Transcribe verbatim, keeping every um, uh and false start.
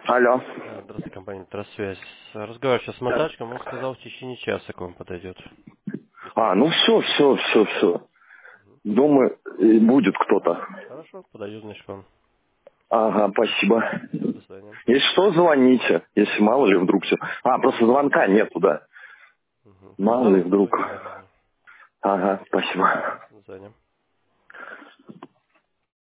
Алло. А, Здравствуйте, компания «Трасвязь». Разговариваю сейчас с монтажником, он сказал, в течение часа к вам подойдет. А, ну все, все, все, все. Думаю, э, будет кто-то. Хорошо, подойдет, значит, к вам. Ага, спасибо. Все, до свидания. Если что, звоните. Если мало ли вдруг все. А, просто звонка нету, да. Угу. Мало ли Звонок вдруг. будет, да, да, да. Ага, спасибо. До свидания.